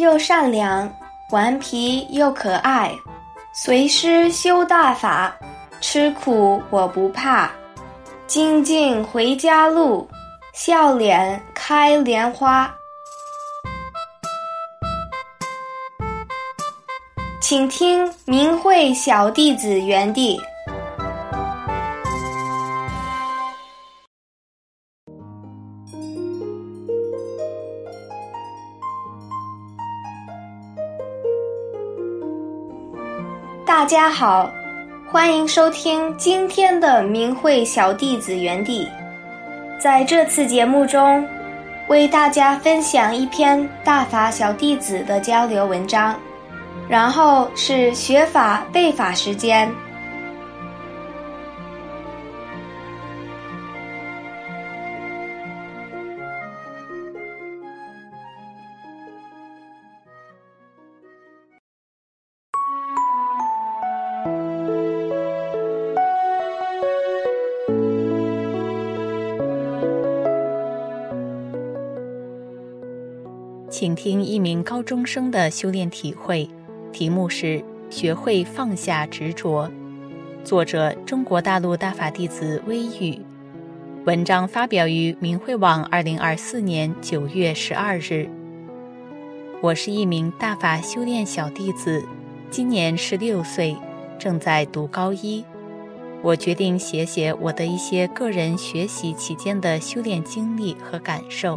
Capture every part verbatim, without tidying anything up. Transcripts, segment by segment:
又善良，顽皮又可爱。随师修大法，吃苦我不怕。精进回家路，笑脸开莲花。请听明慧小弟子园地。大家好，欢迎收听今天的明慧小弟子园地。在这次节目中，为大家分享一篇大法小弟子的交流文章，然后是学法背法时间。 请听一名高中生的修炼体会，题目是学会放下执着，作者中国大陆大法弟子微雨，文章发表于明慧网二零二四年九月十二日。我是一名大法修炼小弟子，今年十六岁，正在读高一。我决定写写我的一些个人学习期间的修炼经历和感受。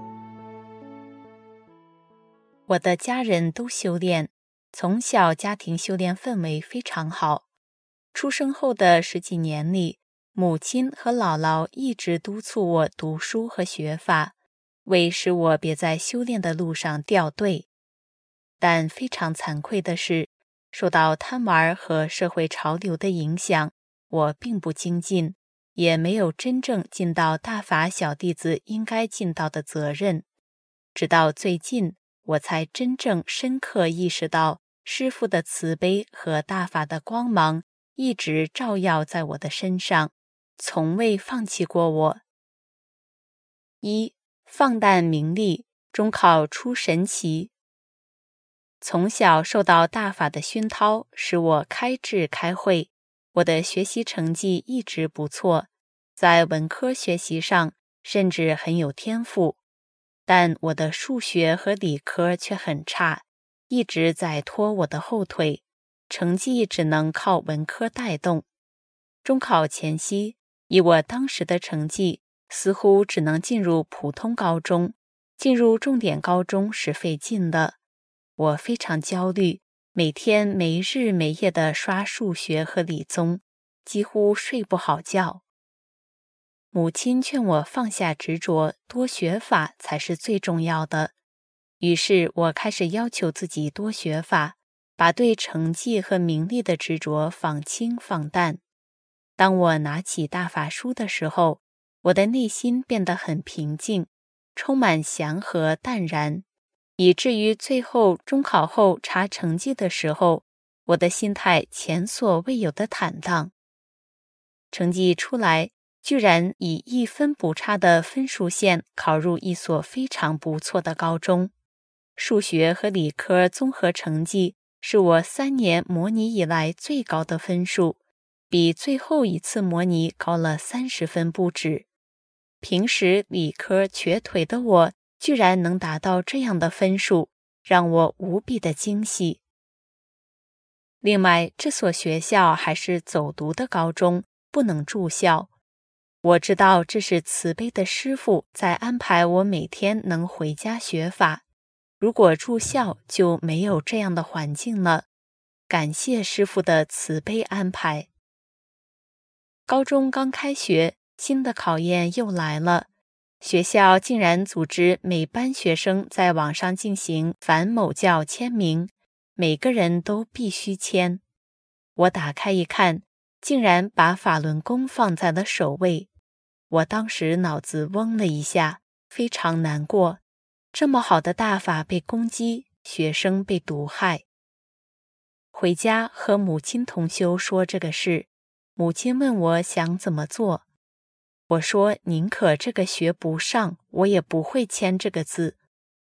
我的家人都修炼，从小家庭修炼氛围非常好。出生后的十几年里，母亲和姥姥一直督促我读书和学法，为使我别在修炼的路上掉队。但非常惭愧的是，受到贪玩和社会潮流的影响，我并不精进，也没有真正尽到大法小弟子应该尽到的责任。直到最近，我才真正深刻意识到师父的慈悲和大法的光芒一直照耀在我的身上，从未放弃过我。一、放淡名利，中考出神奇。从小受到大法的熏陶，使我开智开慧，我的学习成绩一直不错，在文科学习上甚至很有天赋。但我的数学和理科却很差，一直在拖我的后腿，成绩只能靠文科带动。中考前夕，以我当时的成绩，似乎只能进入普通高中，进入重点高中是费劲的。我非常焦虑，每天没日没夜地刷数学和理综，几乎睡不好觉。母亲劝我放下执着，多学法才是最重要的。于是我开始要求自己多学法，把对成绩和名利的执着放轻放淡。当我拿起大法书的时候，我的内心变得很平静，充满祥和淡然，以至于最后中考后查成绩的时候，我的心态前所未有的坦荡。成绩出来，居然以一分不差的分数线考入一所非常不错的高中。数学和理科综合成绩是我三年模拟以来最高的分数，比最后一次模拟高了三十分不止。平时理科瘸腿的我，居然能达到这样的分数，让我无比的惊喜。另外，这所学校还是走读的高中，不能住校。我知道这是慈悲的师父在安排我每天能回家学法，如果住校就没有这样的环境了。感谢师父的慈悲安排。高中刚开学，新的考验又来了，学校竟然组织每班学生在网上进行反某教签名，每个人都必须签。我打开一看，竟然把法轮功放在了首位。我当时脑子嗡了一下，非常难过。这么好的大法被攻击，学生被毒害。回家和母亲同修说这个事，母亲问我想怎么做。我说宁可这个学不上，我也不会签这个字。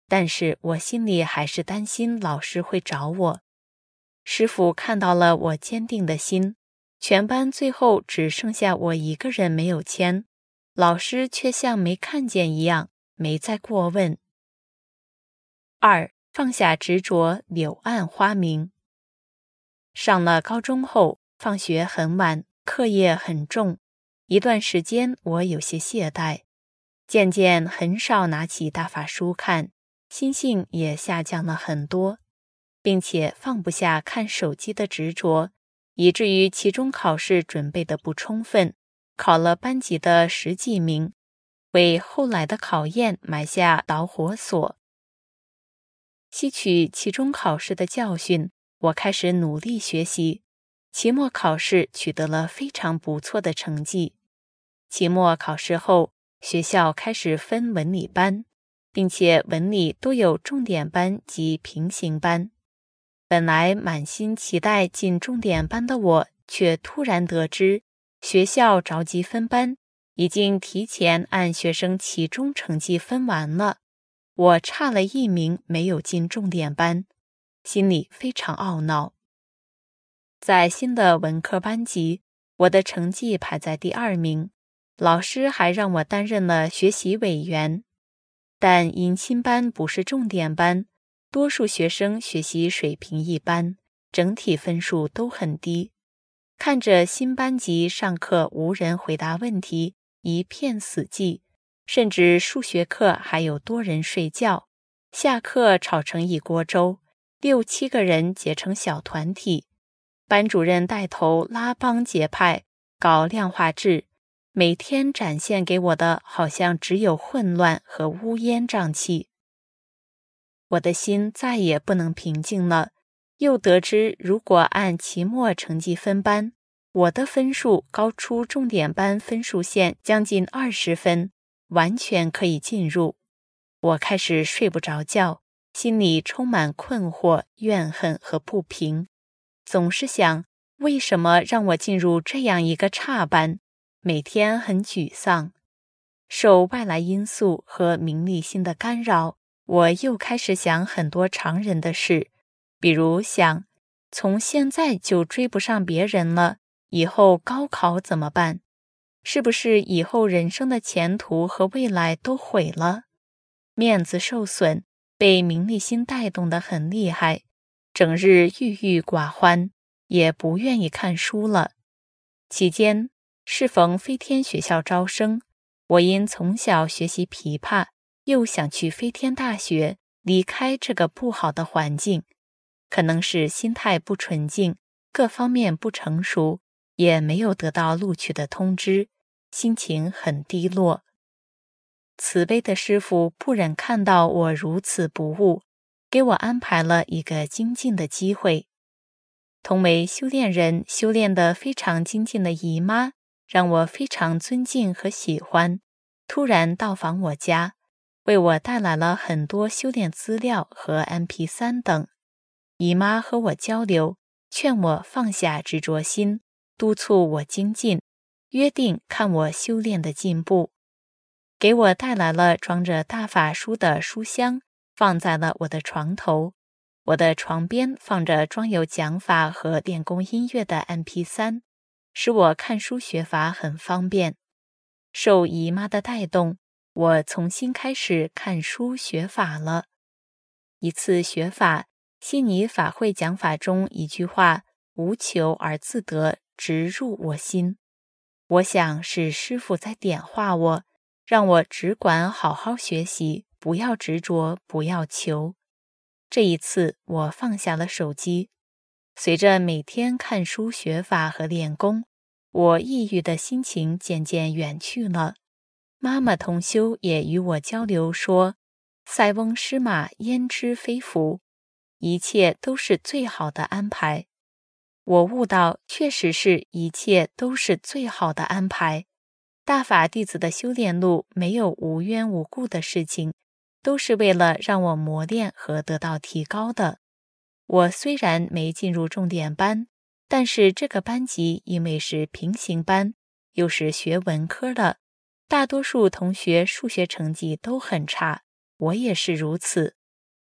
但是我心里还是担心老师会找我。师傅看到了我坚定的心，全班最后只剩下我一个人没有签，老师却像没看见一样，没再过问。二，放下执着，柳暗花明。上了高中后，放学很晚，课业很重，一段时间我有些懈怠，渐渐很少拿起大法书看，心性也下降了很多，并且放不下看手机的执着，以至于期中考试准备得不充分，考了班级的十几名，为后来的考验埋下导火索。吸取期中考试的教训，我开始努力学习，期末考试取得了非常不错的成绩。期末考试后，学校开始分文理班，并且文理都有重点班及平行班。本来满心期待进重点班的我，却突然得知学校着急分班，已经提前按学生期中成绩分完了，我差了一名没有进重点班，心里非常懊恼。在新的文科班级，我的成绩排在第二名，老师还让我担任了学习委员。但因新班不是重点班，多数学生学习水平一般，整体分数都很低。看着新班级上课无人回答问题，一片死寂，甚至数学课还有多人睡觉，下课吵成一锅粥，六七个人结成小团体，班主任带头拉帮结派，搞量化制，每天展现给我的好像只有混乱和乌烟瘴气。我的心再也不能平静了，又得知如果按期末成绩分班，我的分数高出重点班分数线将近二十分，完全可以进入。我开始睡不着觉，心里充满困惑、怨恨和不平，总是想为什么让我进入这样一个差班，每天很沮丧。受外来因素和名利心的干扰，我又开始想很多常人的事，比如想，从现在就追不上别人了，以后高考怎么办？是不是以后人生的前途和未来都毁了？面子受损，被名利心带动得很厉害，整日郁郁寡欢，也不愿意看书了。期间适逢飞天学校招生，我因从小学习琵琶，又想去飞天大学，离开这个不好的环境。可能是心态不纯净，各方面不成熟，也没有得到录取的通知，心情很低落。慈悲的师父不忍看到我如此不悟，给我安排了一个精进的机会。同为修炼人，修炼得非常精进的姨妈，让我非常尊敬和喜欢，突然到访我家，为我带来了很多修炼资料和 M P 三 等。姨妈和我交流，劝我放下执着心，督促我精进，约定看我修炼的进步。给我带来了装着大法书的书箱，放在了我的床头。我的床边放着装有讲法和练功音乐的 M P 三， 使我看书学法很方便。受姨妈的带动，我重新开始看书学法了。一次学法，悉尼法会讲法中一句话，无求而自得，直入我心。我想是师父在点化我，让我只管好好学习，不要执着，不要求。这一次我放下了手机，随着每天看书学法和练功，我抑郁的心情渐渐远去了。妈妈同修也与我交流说，塞翁失马焉知非福，一切都是最好的安排。我悟到，确实是一切都是最好的安排。大法弟子的修炼路没有无缘无故的事情，都是为了让我磨练和得到提高的。我虽然没进入重点班，但是这个班级因为是平行班，又是学文科的，大多数同学数学成绩都很差，我也是如此。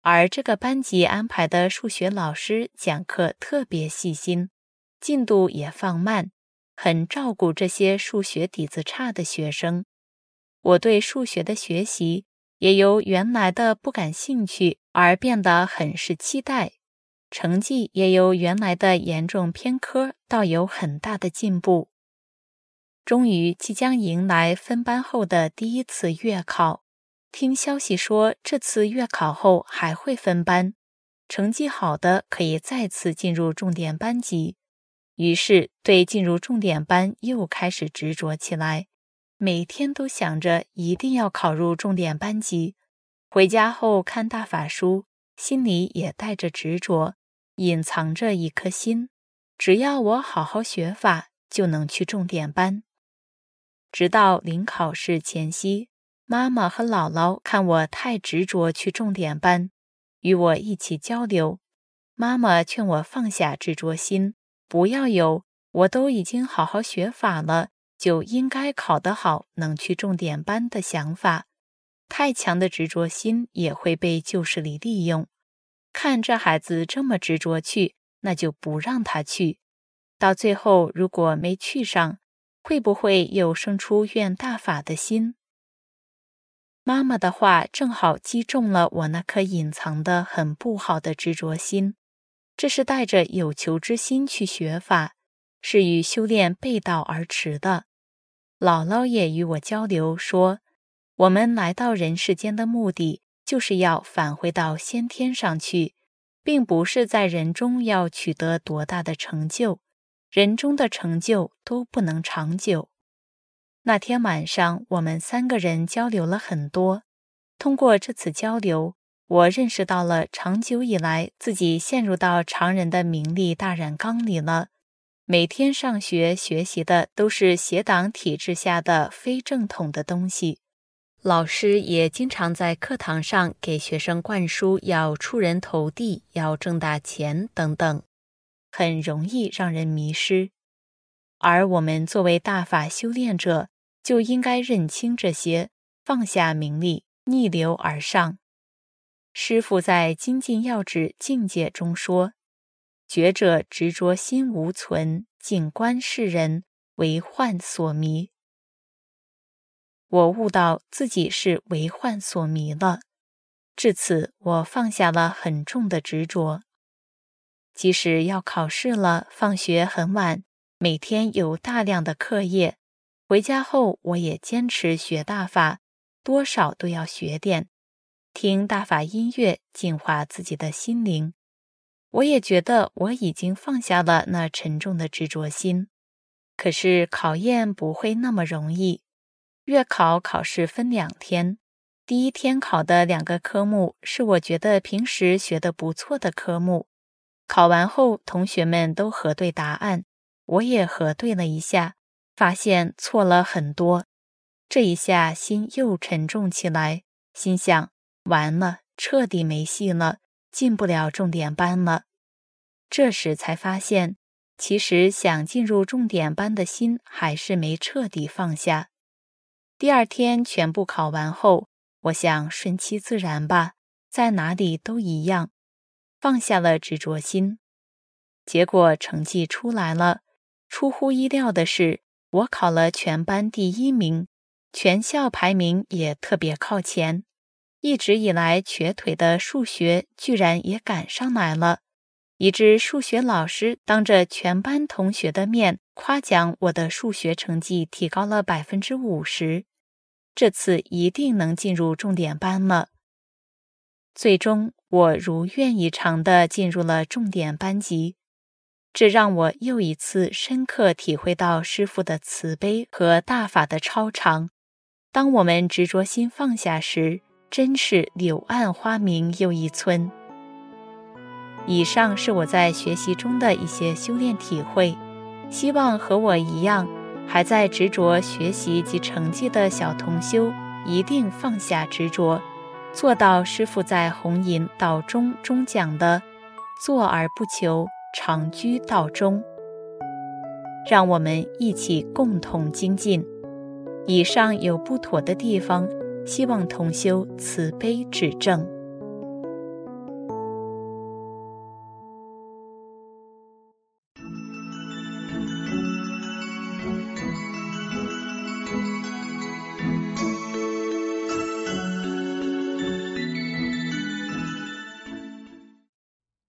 而这个班级安排的数学老师讲课特别细心，进度也放慢，很照顾这些数学底子差的学生。我对数学的学习也由原来的不感兴趣而变得很是期待，成绩也由原来的严重偏科到有很大的进步。终于即将迎来分班后的第一次月考，听消息说这次月考后还会分班，成绩好的可以再次进入重点班级，于是对进入重点班又开始执着起来，每天都想着一定要考入重点班级。回家后看大法书，心里也带着执着，隐藏着一颗心，只要我好好学法，就能去重点班。直到临考试前夕，妈妈和姥姥看我太执着去重点班，与我一起交流。妈妈劝我放下执着心，不要有我都已经好好学法了，就应该考得好，能去重点班的想法。太强的执着心也会被旧势力利用，看这孩子这么执着去，那就不让他去。到最后如果没去上，会不会又生出怨大法的心？妈妈的话正好击中了我那颗隐藏的很不好的执着心，这是带着有求之心去学法，是与修炼背道而驰的。姥姥也与我交流说，我们来到人世间的目的就是要返回到先天上去，并不是在人中要取得多大的成就，人中的成就都不能长久。那天晚上我们三个人交流了很多，通过这次交流，我认识到了长久以来自己陷入到常人的名利大染缸里了。每天上学学习的都是邪党体制下的非正统的东西，老师也经常在课堂上给学生灌输要出人头地，要挣大钱等等，很容易让人迷失。而我们作为大法修炼者，就应该认清这些，放下名利，逆流而上。师父在《精进要旨境界》中说，觉者执着心无存，静观世人，为幻所迷。我悟到自己是为幻所迷了，至此我放下了很重的执着。即使要考试了，放学很晚，每天有大量的课业，回家后我也坚持学大法，多少都要学点，听大法音乐净化自己的心灵。我也觉得我已经放下了那沉重的执着心。可是考验不会那么容易。月考考试分两天，第一天考的两个科目是我觉得平时学得不错的科目。考完后同学们都核对答案，我也核对了一下，发现错了很多。这一下心又沉重起来，心想完了，彻底没戏了，进不了重点班了。这时才发现，其实想进入重点班的心还是没彻底放下。第二天全部考完后，我想顺其自然吧，在哪里都一样，放下了执着心。结果成绩出来了，出乎意料的是，我考了全班第一名，全校排名也特别靠前。一直以来瘸腿的数学居然也赶上来了，以致数学老师当着全班同学的面夸奖我的数学成绩提高了 百分之五十， 这次一定能进入重点班了。最终我如愿以偿地进入了重点班级，这让我又一次深刻体会到师父的慈悲和大法的超常。当我们执着心放下时，真是柳暗花明又一村。以上是我在学习中的一些修炼体会，希望和我一样还在执着学习及成绩的小同修一定放下执着，做到师父在红引道中中讲的坐而不求，常居道中。让我们一起共同精进。以上有不妥的地方，希望同修慈悲指正。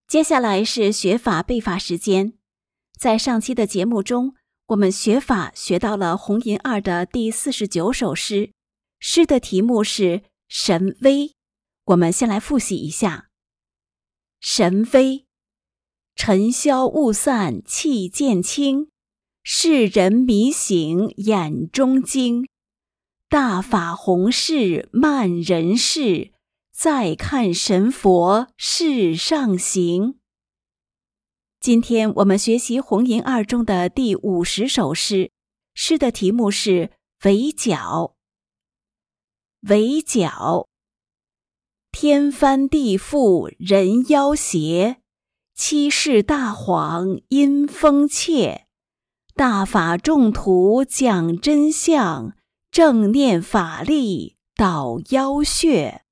接下来是学法背法时间。在上期的节目中，我们学法学到了红银二的第四十九首诗，诗的题目是神威。我们先来复习一下。神威，尘嚣雾散气渐清，世人迷醒眼中惊。大法弘誓慢人事，再看神佛世上行。今天我们学习红银二中的第五十首诗，诗的题目是围剿。围剿，天翻地覆人妖邪，欺世大谎阴风切。大法众徒讲真相，正念法力导妖血。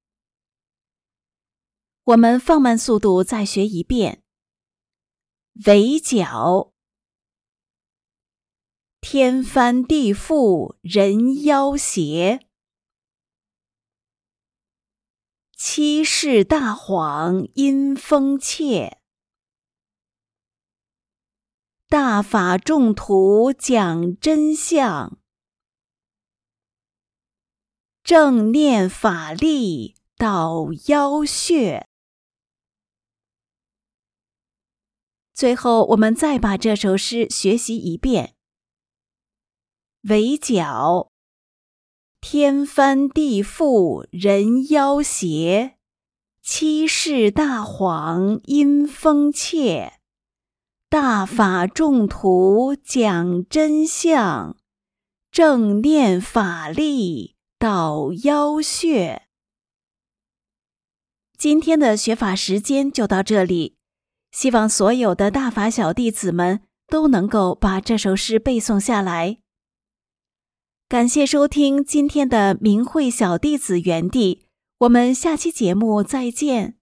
我们放慢速度再学一遍。围剿，天翻地覆人妖邪，欺世大谎阴风切。大法众徒讲真相，正念法力导妖血。最后，我们再把这首诗学习一遍。围剿，天翻地覆人妖邪，欺世大谎阴风切。大法众徒讲真相，正念法力导妖血。今天的学法时间就到这里，希望所有的大法小弟子们都能够把这首诗背诵下来。感谢收听今天的明慧小弟子园地，我们下期节目再见。